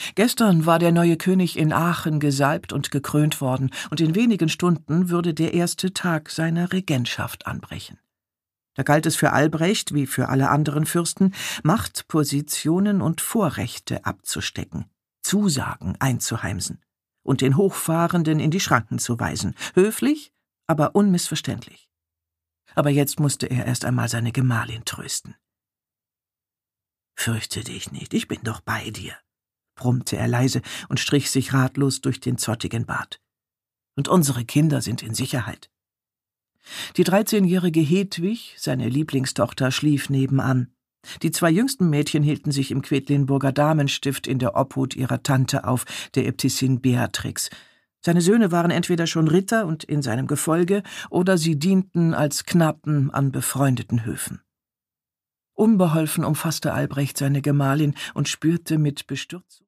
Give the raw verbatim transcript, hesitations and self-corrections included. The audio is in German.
Gestern war der neue König in Aachen gesalbt und gekrönt worden, und in wenigen Stunden würde der erste Tag seiner Regentschaft anbrechen. Da galt es für Albrecht, wie für alle anderen Fürsten, Machtpositionen und Vorrechte abzustecken, Zusagen einzuheimsen und den Hochfahrenden in die Schranken zu weisen, höflich, aber unmissverständlich. Aber jetzt musste er erst einmal seine Gemahlin trösten. »Fürchte dich nicht, ich bin doch bei dir«, brummte er leise und strich sich ratlos durch den zottigen Bart. »Und unsere Kinder sind in Sicherheit.« Die dreizehnjährige Hedwig, seine Lieblingstochter, schlief nebenan. Die zwei jüngsten Mädchen hielten sich im Quedlinburger Damenstift in der Obhut ihrer Tante auf, der Äbtissin Beatrix. Seine Söhne waren entweder schon Ritter und in seinem Gefolge, oder sie dienten als Knappen an befreundeten Höfen. Unbeholfen umfasste Albrecht seine Gemahlin und spürte mit Bestürzung